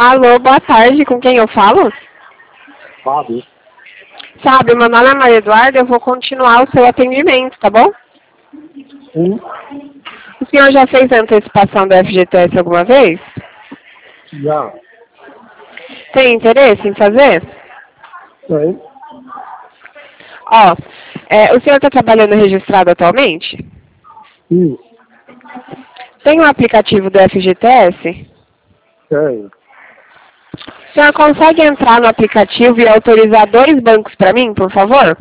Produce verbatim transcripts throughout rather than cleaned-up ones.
Alô, boa tarde, com quem eu falo? Fábio. Sabe, meu nome é Maria Eduarda, eu vou continuar o seu atendimento, tá bom? Sim. O senhor já fez a antecipação do F G T S alguma vez? Já. Tem interesse em fazer? Sim. Ó, é, o senhor está trabalhando registrado atualmente? Sim. Tem um aplicativo do F G T S? Tem. O senhor consegue entrar no aplicativo e autorizar dois bancos para mim, por favor?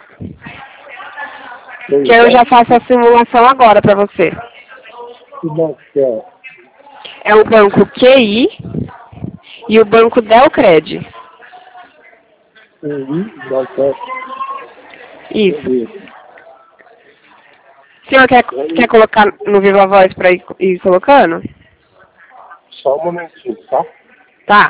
Tem. Que eu já faço a simulação agora para você. Que banco que é? É o banco Q I e o banco Delcred. Sim. Banco Isso. é. O senhor quer, quer colocar no Viva Voz para ir, ir colocando? Só um momentinho, tá? Tá.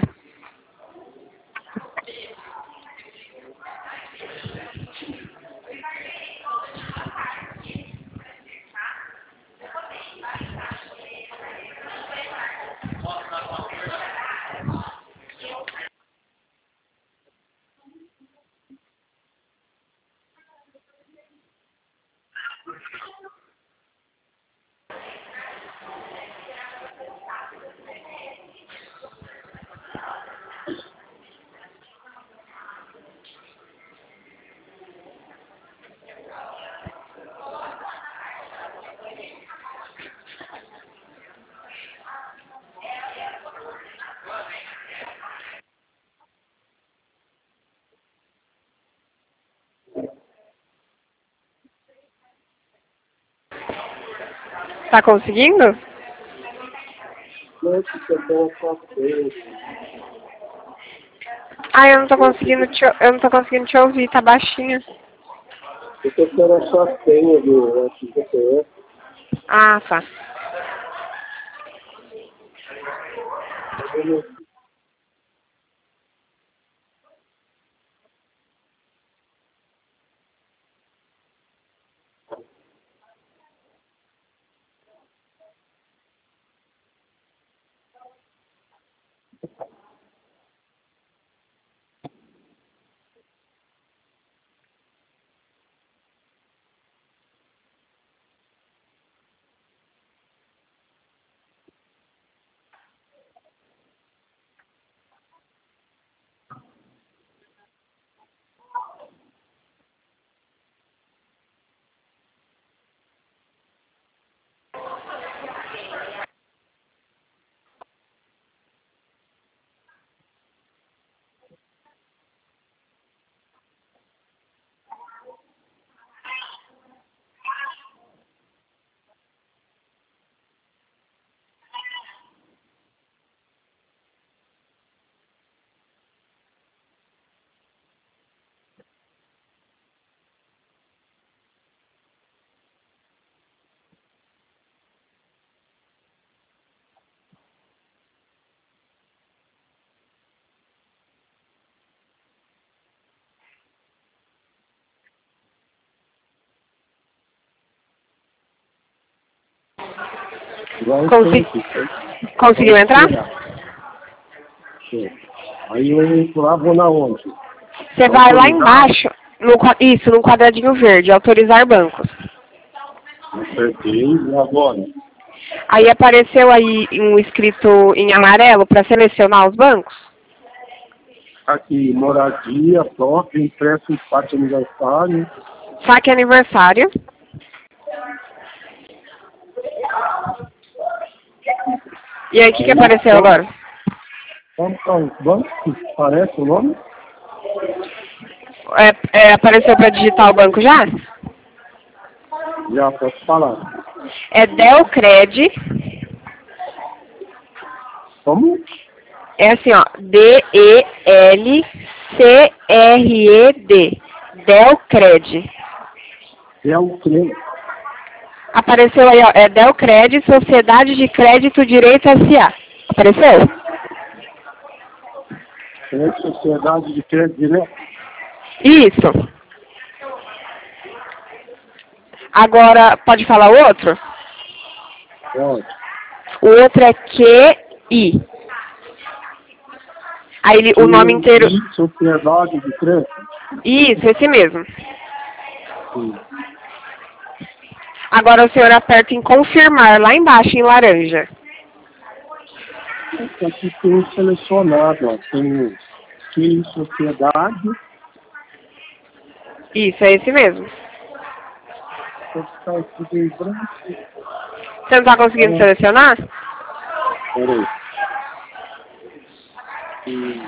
Tá conseguindo? Não, que você tem a sua frente. Ah, eu não tô conseguindo te, eu não tô conseguindo te ouvir, tá baixinho. Eu tô querendo a sua senha do F G T S. Ah, tá. Consi Conseguiu entrar? Sim. Aí eu entro lá, vou na onde? Você vai lá embaixo, no, qua- isso, no quadradinho verde, autorizar bancos. Acertei e agora? Aí apareceu aí um escrito em amarelo para selecionar os bancos? Aqui, moradia, própria, empréstimo de parte aniversário. Saque aniversário. E aí, o que, que apareceu agora? Vamos para o banco, que parece o nome? É, é, apareceu para digitar o banco já? Já posso falar. É Delcred. Como? É assim, ó. D E L C R E D. Delcred. É o creme. Apareceu aí, ó. É Delcred, Sociedade de Crédito Direito S A. Apareceu? É Sociedade de Crédito Direto. Isso. Agora, pode falar o outro? Pode. O outro é Q I. Aí ele, o nome inteiro... Sociedade de Crédito? Isso, esse mesmo. Sim. Agora o senhor aperta em confirmar, lá embaixo, em laranja. Aqui tem selecionado, ó. Tem que sociedade. Isso, é esse mesmo. Está tudo em branco. Você não tá conseguindo É. selecionar? Peraí. Hum.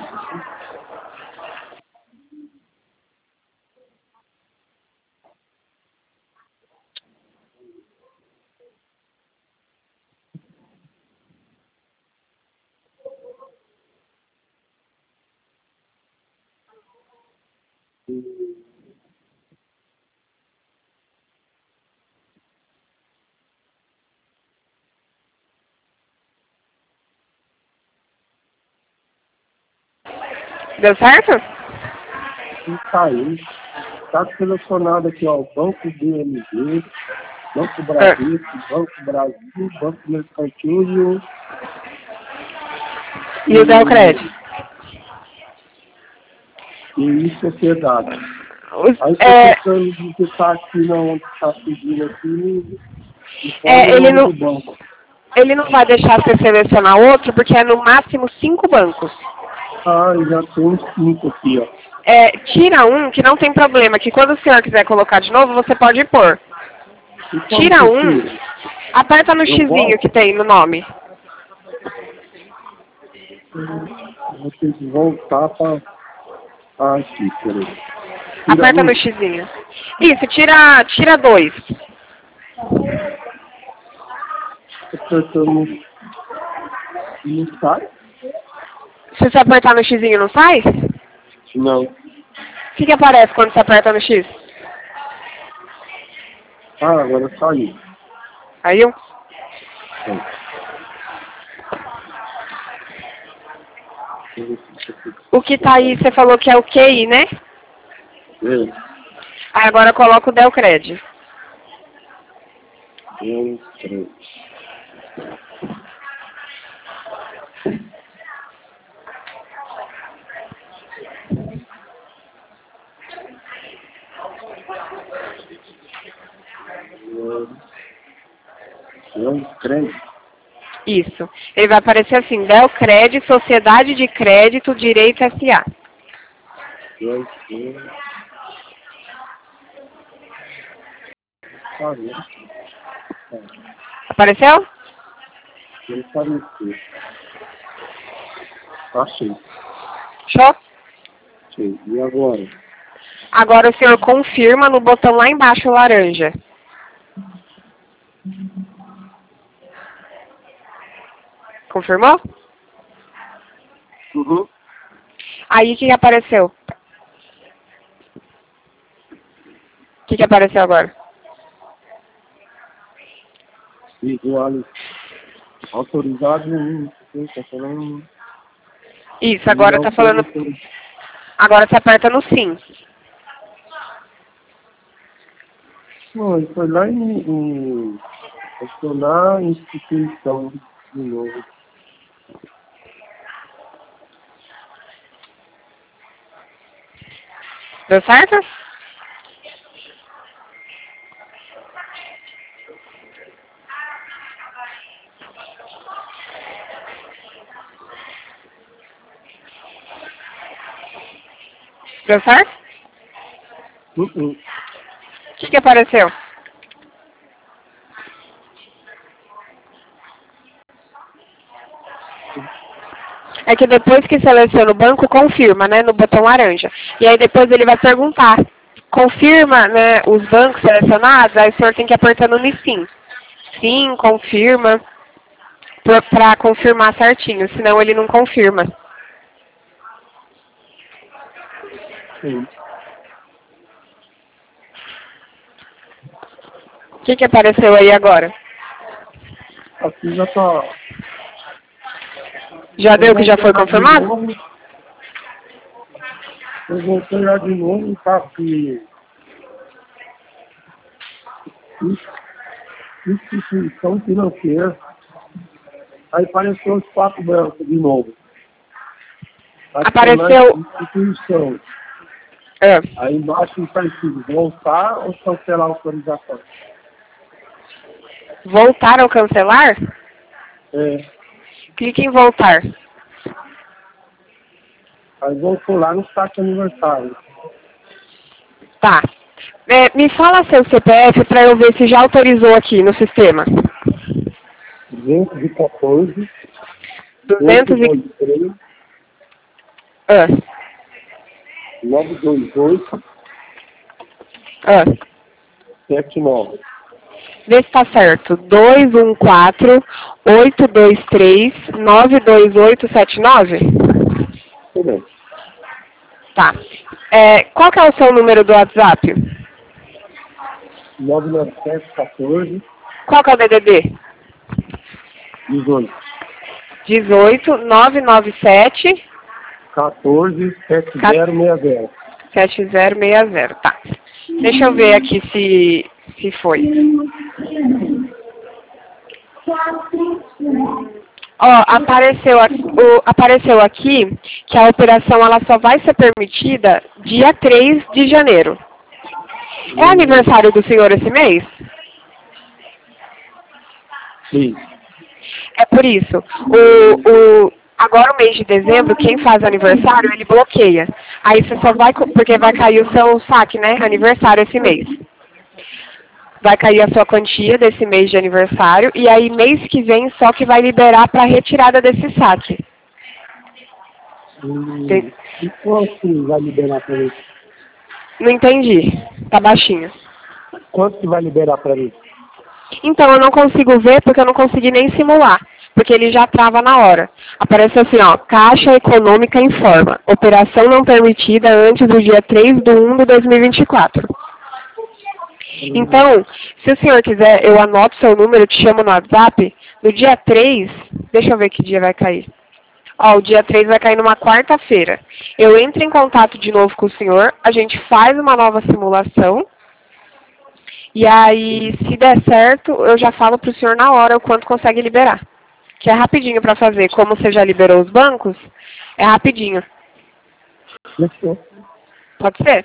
Deu certo? Está aí. Está selecionado aqui, ó. Banco B M G, Banco Brasil, Banco Brasil, Banco Mercantil E o Delcred? e sociedade. Os- Aí estou é, tentando digitar aqui na onde está pedindo aqui e é, fora o ele nome não, do banco. ele não vai deixar você selecionar outro, porque é no máximo cinco bancos. Ah, já tem cinco aqui, ó. É, tira um, que não tem problema, que quando o senhor quiser colocar de novo, você pode pôr. E como Tira que eu um, tiro? aperta no Eu xizinho volto? que tem no nome. Eu vou ter que voltar para... Ah, aqui, peraí. Tira Aperta um. no xizinho. Isso, tira, tira dois. Apertando e não sai? Se você apertar no xizinho, não sai? Não. O que, que aparece quando você aperta no X? Ah, agora saiu. Saiu? É. O que tá aí, você falou que é o Q I, né? É. Aí agora coloca o Delcred. Um, três. Um, três. Isso. Ele vai aparecer assim, Delcred, Sociedade de Crédito, Direito S A. Dois, três. Saiu. Apareceu? Ele apareceu. Achei. Show? Achei. E agora? Agora o senhor confirma no botão lá embaixo, laranja. Confirmou? Uhum. Aí o que, que apareceu? O que, que apareceu agora? Visual. Autorizado um. Tá falando. Isso, agora tá falando... Agora você aperta no sim. Não, ele foi lá em, em questionar a instituição de novo. Deu certo? Deu certo? Uhum. O que, que apareceu? É que depois que seleciona o banco, confirma, né, no botão laranja. E aí depois ele vai perguntar, confirma, né, os bancos selecionados, aí o senhor tem que ir apertando no sim. Sim, confirma, para confirmar certinho, senão ele não confirma. Sim. O que, que apareceu aí agora? Aqui já tá. Já deu que já foi lá de confirmado? novo. Eu voltei lá de novo e tá aqui. Instituição financeira. Aí apareceu os quatro brancos de novo. Apareceu... Instituição. É. Aí embaixo está escrito voltar ou cancelar a autorização. Voltar ou cancelar? É. Clique em voltar. Aí voltou lá no site aniversário. Tá. É, me fala seu C P F para eu ver se já autorizou aqui no sistema. duzentos e quatorze, duzentos e... três, Ah. nove dois oito, Ah. sete nove. Vê se tá certo. dois um quatro, oito dois três, nove dois oito sete nove? Tudo Tá. É, qual que é o seu número do WhatsApp? nove nove sete, quatorze, Qual que é o D D D? dezoito. dezoito, nove nove sete, quatorze, sete zero seis zero. sete zero seis zero. Tá. Deixa eu ver aqui se, se foi. Ó, apareceu, o, apareceu aqui que a operação ela só vai ser permitida dia três de janeiro. É aniversário do senhor esse mês? Sim. É por isso. O, o, agora o mês de dezembro, quem faz aniversário, ele bloqueia. Aí você só vai, porque vai cair o seu saque, né? Aniversário esse mês. Vai cair a sua quantia desse mês de aniversário e aí mês que vem só que vai liberar para retirada desse saque. Hum, Tem... E quanto que vai liberar para mim? Não entendi. Tá baixinho. Quanto que vai liberar para mim? Então, eu não consigo ver porque eu não consegui nem simular. Porque ele já trava na hora. Aparece assim, ó, Caixa Econômica informa. Operação não permitida antes do dia três de um de dois mil e vinte e quatro. Então, se o senhor quiser, eu anoto seu número, te chamo no WhatsApp. No dia três, deixa eu ver que dia vai cair. Ó, o dia três vai cair numa quarta-feira. Eu entro em contato de novo com o senhor, a gente faz uma nova simulação. E aí, se der certo, eu já falo para o senhor na hora o quanto consegue liberar. Que é rapidinho para fazer. Como você já liberou os bancos, é rapidinho. Pode ser?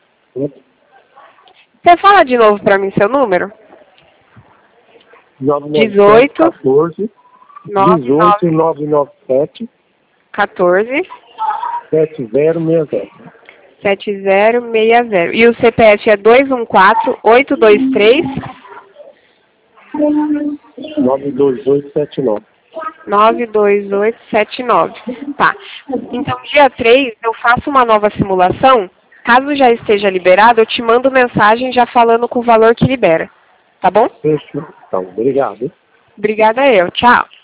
Você fala de novo para mim seu número? dezoito, quatorze, dezoito, nove nove sete, quatorze, sete zero seis zero. sete zero seis zero. E o C P F é dois um quatro, oito dois três, nove dois oito sete nove. nove dois oito sete nove. Tá. Então, dia três, eu faço uma nova simulação. Caso já esteja liberado, eu te mando mensagem já falando com o valor que libera. Tá bom? Fechou. Então, obrigado. Obrigada eu. Tchau.